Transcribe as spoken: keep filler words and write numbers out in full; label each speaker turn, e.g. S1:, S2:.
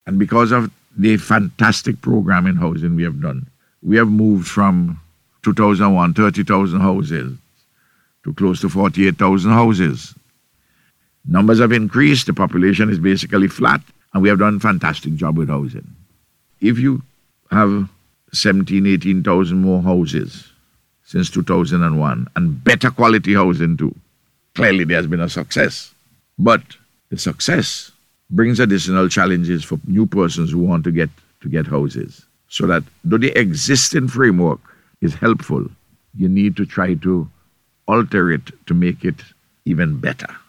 S1: And because of the fantastic program in housing we have done, we have moved from two thousand one, thirty thousand houses to close to forty-eight thousand houses. Numbers have increased, the population is basically flat, and we have done a fantastic job with housing. If you have seventeen, eighteen thousand more houses since two thousand one, and better quality housing too, clearly there has been a success. But the success brings additional challenges for new persons who want to get to get houses. So that though the existing framework is helpful, you need to try to alter it to make it even better.